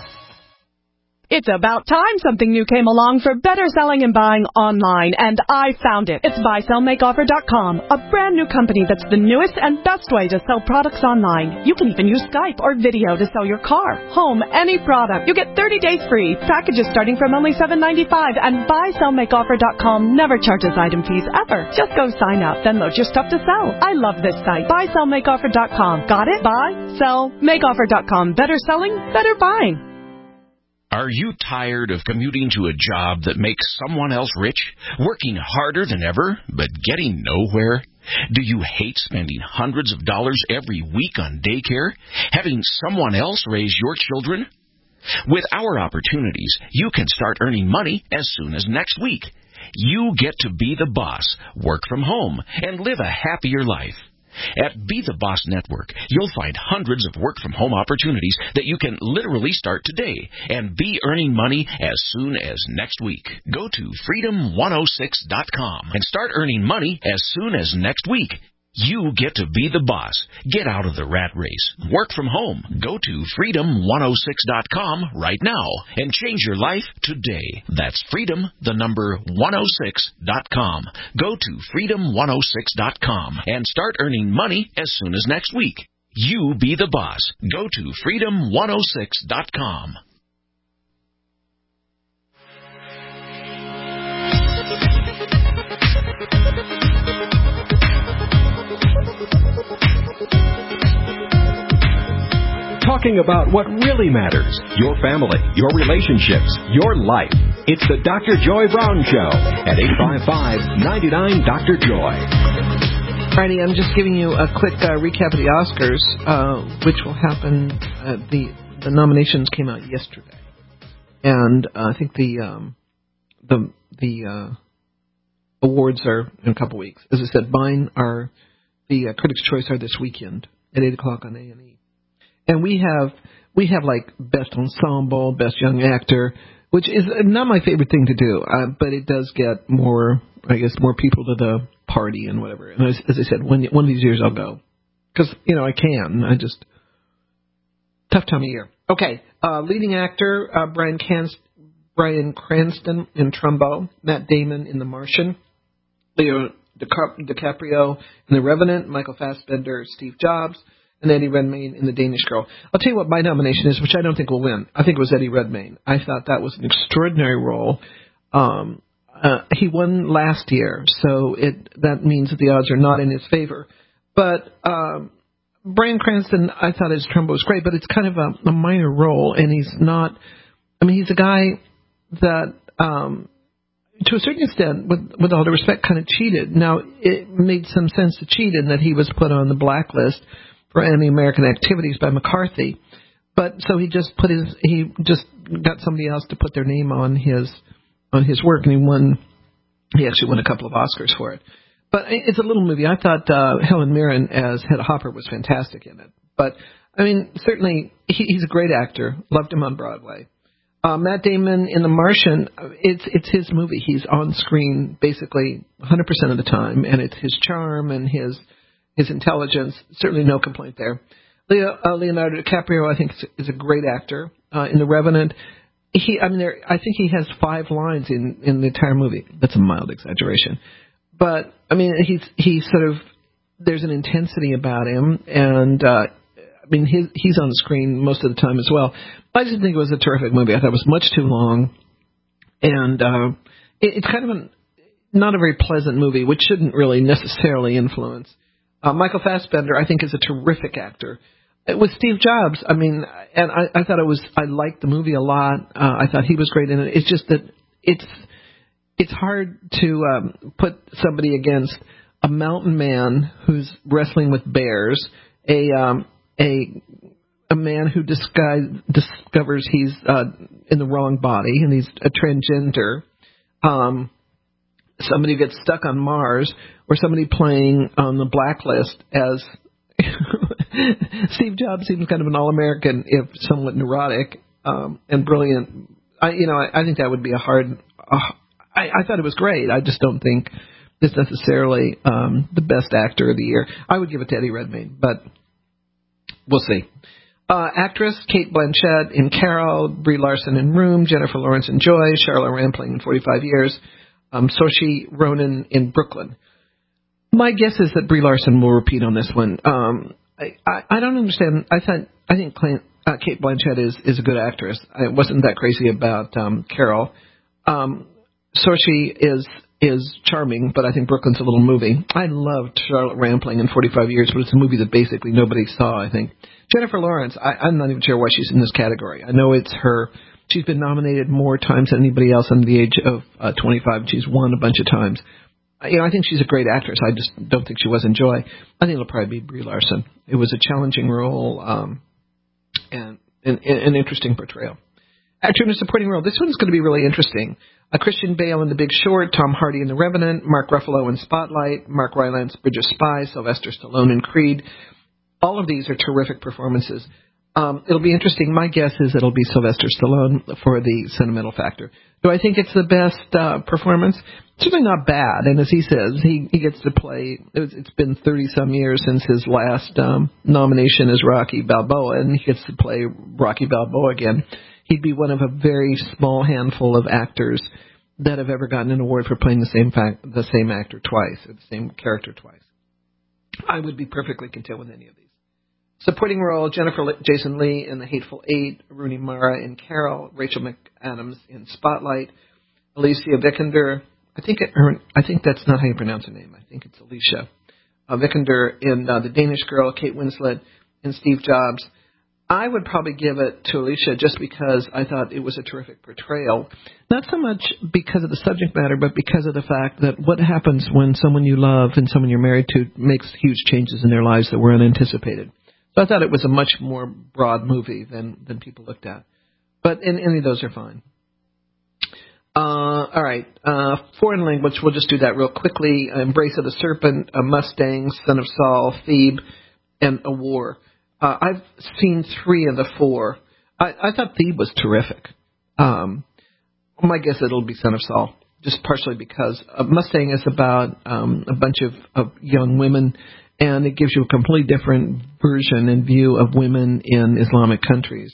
It's about time something new came along for better selling and buying online, and I found it. It's buy sell make offer dot com, a brand new company that's the newest and best way to sell products online. You can even use Skype or video to sell your car, home, any product. You get thirty days free, packages starting from only seven dollars and ninety-five cents, and buy sell make offer dot com never charges item fees ever. Just go sign up, then load your stuff to sell. I love this site, buy sell make offer dot com. Got it? buy sell make offer dot com. Better selling, better buying. Are you tired of commuting to a job that makes someone else rich, working harder than ever, but getting nowhere? Do you hate spending hundreds of dollars every week on daycare, having someone else raise your children? With our opportunities, you can start earning money as soon as next week. You get to be the boss, work from home, and live a happier life. At Be the Boss Network, you'll find hundreds of work-from-home opportunities that you can literally start today and be earning money as soon as next week. Go to freedom one oh six dot com and start earning money as soon as next week. You get to be the boss. Get out of the rat race. Work from home. Go to freedom one oh six dot com right now and change your life today. That's freedom, the number one oh six dot com. Go to freedom one oh six dot com and start earning money as soon as next week. You be the boss. Go to freedom one oh six dot com. Talking about what really matters, your family, your relationships, your life. It's the Doctor Joy Brown Show at eight five five, nine nine, Doctor Joy. Friday, I'm just giving you a quick uh, recap of the Oscars, uh, which will happen. Uh, the the nominations came out yesterday, and uh, I think the um, the the uh, awards are in a couple weeks. As I said, mine are the uh, Critics' Choice are this weekend at eight o'clock on A and E. And we have we have like best ensemble, best young actor, which is not my favorite thing to do, uh, but it does get more, I guess, more people to the party and whatever. And as, as I said, one one of these years I'll go because you know I can. I just tough time of year. Okay, uh, leading actor, uh, Bryan, Can- Bryan Cranston in Trumbo, Matt Damon in The Martian, Leo DiCap- DiCaprio in The Revenant, Michael Fassbender, Steve Jobs, and Eddie Redmayne in The Danish Girl. I'll tell you what my nomination is, which I don't think will win. I think it was Eddie Redmayne. I thought that was an extraordinary role. Um, uh, he won last year, so it that means that the odds are not in his favor. But um, Bryan Cranston, I thought his Trumbo was great, but it's kind of a, a minor role, and he's not. I mean, he's a guy that, um, to a certain extent, with, with all due respect, kind of cheated. Now, it made some sense to cheat in that he was put on the blacklist for anti-American activities by McCarthy. But so he just put his he just got somebody else to put their name on his on his work, and he won. He actually won a couple of Oscars for it. But it's a little movie. I thought uh, Helen Mirren as Hedda Hopper was fantastic in it. But I mean, certainly he, he's a great actor. Loved him on Broadway. Uh, Matt Damon in The Martian, it's it's his movie. He's on screen basically one hundred percent of the time, and it's his charm and his his intelligence. Certainly no complaint there. Leo, uh, Leonardo DiCaprio, I think, is, is a great actor uh, in The Revenant. He, I mean, there, I think he has five lines in, in the entire movie. That's a mild exaggeration, but I mean, he's he's sort of there's an intensity about him, and uh, I mean, his, he's on the screen most of the time as well. I just think it was a terrific movie. I thought it was much too long, and uh, it, it's kind of an, not a very pleasant movie, which shouldn't really necessarily influence. Uh, Michael Fassbender, I think, is a terrific actor. With Steve Jobs, I mean, and I, I thought it was, I liked the movie a lot. Uh, I thought he was great in it. It's just that it's it's hard to um, put somebody against a mountain man who's wrestling with bears, a um, a a man who disguise, discovers he's uh, in the wrong body and he's a transgender, um, somebody who gets stuck on Mars, or somebody playing on the blacklist as Steve Jobs seems kind of an all-American, if somewhat neurotic um, and brilliant. I, you know, I, I think that would be a hard. Uh, I, I thought it was great. I just don't think it's necessarily um, the best actor of the year. I would give it to Eddie Redmayne, but we'll see. Uh, actress Kate Blanchett in Carol, Brie Larson in Room, Jennifer Lawrence in Joy, Charlotte Rampling in forty-five years, um, Saoirse Ronan in Brooklyn. My guess is that Brie Larson will repeat on this one. Um, I, I, I don't understand. I thought I think Clint, uh, Kate Blanchett is, is a good actress. I wasn't that crazy about um, Carol. Um, Saoirse is is charming, but I think Brooklyn's a little movie. I loved Charlotte Rampling in forty-five years, but it's a movie that basically nobody saw, I think. Jennifer Lawrence, I, I'm not even sure why she's in this category. I know it's her. She's been nominated more times than anybody else under the age of uh, twenty-five. She's won a bunch of times. You know, I think she's a great actress. I just don't think she was in Joy. I think it'll probably be Brie Larson. It was a challenging role um, and, and, and an interesting portrayal. Actor in a supporting role. This one's going to be really interesting. Uh, Christian Bale in The Big Short, Tom Hardy in The Revenant, Mark Ruffalo in Spotlight, Mark Rylance, Bridge of Spies, Sylvester Stallone in Creed. All of these are terrific performances. Um, it'll be interesting. My guess is it'll be Sylvester Stallone for the sentimental factor. Do I think it's the best uh, performance? Certainly not bad. And as he says, he, he gets to play. It's been thirty-some years since his last um, nomination as Rocky Balboa, and he gets to play Rocky Balboa again. He'd be one of a very small handful of actors that have ever gotten an award for playing the same fact, the same actor twice, or the same character twice. I would be perfectly content with any of these. Supporting role, Jennifer Le- Jason Leigh in The Hateful Eight, Rooney Mara in Carol, Rachel McAdams in Spotlight, Alicia Vikander, I think it, her, I think that's not how you pronounce her name. I think it's Alicia uh, Vikander in uh, The Danish Girl, Kate Winslet in Steve Jobs. I would probably give it to Alicia just because I thought it was a terrific portrayal. Not so much because of the subject matter, but because of the fact that what happens when someone you love and someone you're married to makes huge changes in their lives that were unanticipated. So I thought it was a much more broad movie than, than people looked at. But in, any of those are fine. Uh, all right. Uh, foreign language, we'll just do that real quickly. Embrace of the Serpent, A Mustang, Son of Saul, Thebe, and A War. Uh, I've seen three of the four. I, I thought Thebe was terrific. Um, my guess it'll be Son of Saul, just partially because A Mustang is about um, a bunch of, of young women, and it gives you a completely different version and view of women in Islamic countries.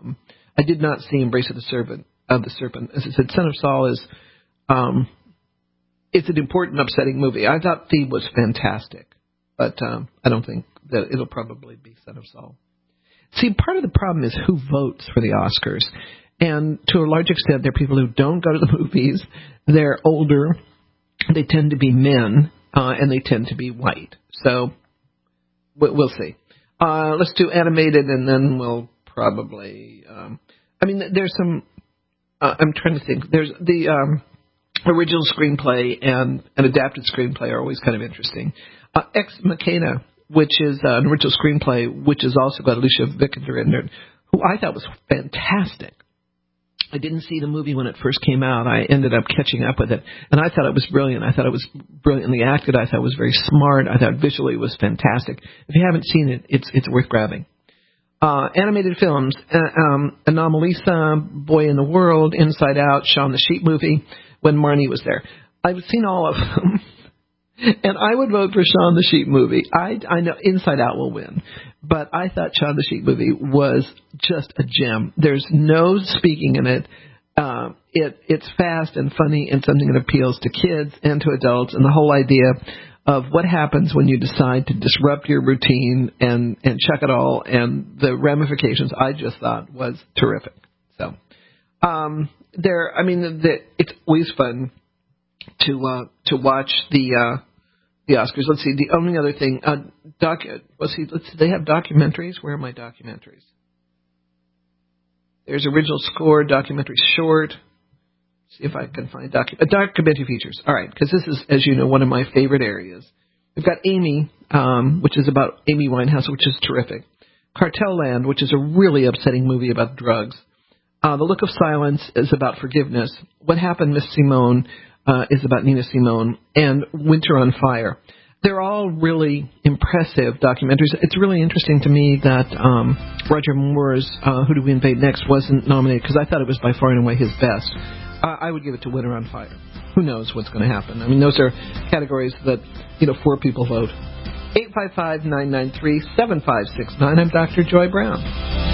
Um, I did not see Embrace of the Serpent. Of the Serpent, as I said, Son of Saul is um, it's an important, upsetting movie. I thought Thebe was fantastic, but um, I don't think that it'll probably be Son of Saul. See, part of the problem is who votes for the Oscars, and to a large extent, they're people who don't go to the movies. They're older. They tend to be men, uh, and they tend to be white. So we'll see. Uh, let's do animated, and then we'll probably. Um, I mean, there's some. Uh, I'm trying to think. There's the um, original screenplay and an adapted screenplay are always kind of interesting. Uh, Ex Machina, which is uh, an original screenplay, which has also got Alicia Vikander in there, who I thought was fantastic. I didn't see the movie when it first came out. I ended up catching up with it, and I thought it was brilliant. I thought it was brilliantly acted. I thought it was very smart. I thought visually it was fantastic. If you haven't seen it, it's it's worth grabbing. Uh, animated films, uh, um, Anomalisa, Boy in the World, Inside Out, Shaun the Sheep movie, when Marnie was there. I've seen all of them, and I would vote for Shaun the Sheep movie. I, I know Inside Out will win, but I thought Shaun the Sheep movie was just a gem. There's no speaking in it. Uh, it it's fast and funny and something that appeals to kids and to adults, and the whole idea of what happens when you decide to disrupt your routine and, and chuck it all, and the ramifications, I just thought was terrific. So, um, there, I mean, the, it's always fun to uh, to watch the uh, the Oscars. Let's see, the only other thing, uh, doc, let's see, let's see, they have documentaries. Where are my documentaries? There's original score, documentary short. See if I can find docu- uh, documentary features. All right, because this is, as you know, one of my favorite areas. We've got Amy, um, which is about Amy Winehouse, which is terrific. Cartel Land, which is a really upsetting movie about drugs. Uh, the Look of Silence is about forgiveness. What Happened, Miss Simone, uh, is about Nina Simone. And Winter on Fire. They're all really impressive documentaries. It's really interesting to me that um, Roger Moore's uh, Who Do We Invade Next wasn't nominated, because I thought it was by far and away his best. I would give it to Winter on Fire. Who knows what's going to happen? I mean, those are categories that, you know, four people vote. eight five five, nine nine three, seven five six nine. I'm Doctor Joy Brown.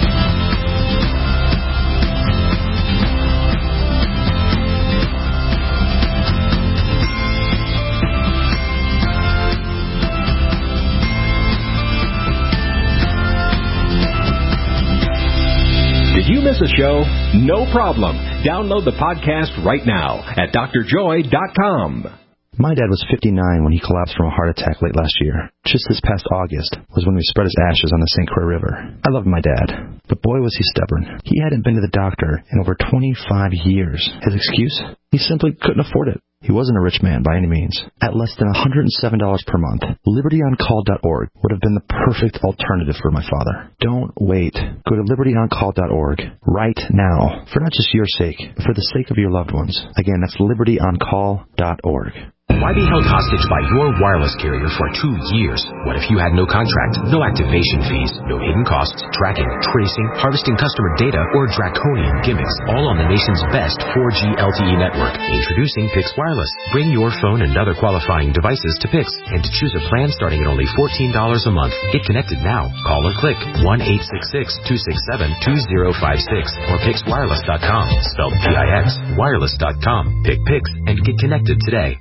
Did you miss a show? No problem. Download the podcast right now at d r joy dot com. My dad was fifty-nine when he collapsed from a heart attack late last year. Just this past August was when we spread his ashes on the Saint Croix River. I loved my dad, but boy was he stubborn. He hadn't been to the doctor in over twenty-five years. His excuse? He simply couldn't afford it. He wasn't a rich man by any means. At less than one hundred seven dollars per month, liberty on call dot org would have been the perfect alternative for my father. Don't wait. Go to liberty on call dot org right now, for not just your sake, but for the sake of your loved ones. Again, that's liberty on call dot org. Why be held hostage by your wireless carrier for two years? What if you had no contract, no activation fees, no hidden costs, tracking, tracing, harvesting customer data, or draconian gimmicks, all on the nation's best four G L T E network? Introducing Pix Wireless. Bring your phone and other qualifying devices to Pix, and to choose a plan starting at only fourteen dollars a month. Get connected now. Call or click one eight six six, two six seven, two zero five six or pix wireless dot com. Spelled P I X, wireless dot com. Pick Pix and get connected today.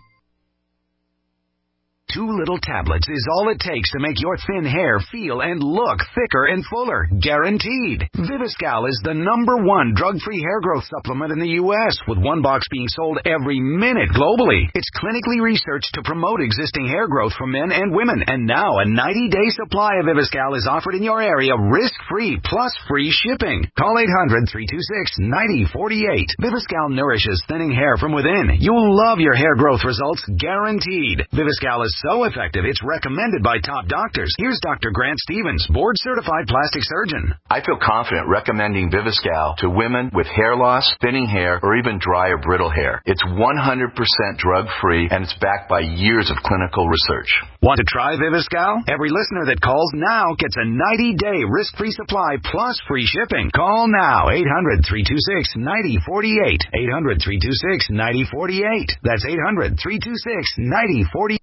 Two little tablets is all it takes to make your thin hair feel and look thicker and fuller. Guaranteed. Viviscal is the number one drug-free hair growth supplement in the U S, with one box being sold every minute globally. It's clinically researched to promote existing hair growth for men and women. And now a ninety-day supply of Viviscal is offered in your area risk-free plus free shipping. Call eight hundred, three two six, nine zero four eight. Viviscal nourishes thinning hair from within. You'll love your hair growth results. Guaranteed. Viviscal is so effective, it's recommended by top doctors. Here's Doctor Grant Stevens, board-certified plastic surgeon. I feel confident recommending Viviscal to women with hair loss, thinning hair, or even dry or brittle hair. It's one hundred percent drug-free, and it's backed by years of clinical research. Want to try Viviscal? Every listener that calls now gets a ninety-day risk-free supply plus free shipping. Call now, eight hundred, three two six, nine zero four eight. eight hundred, three two six, nine zero four eight. That's eight hundred, three two six, nine zero four eight.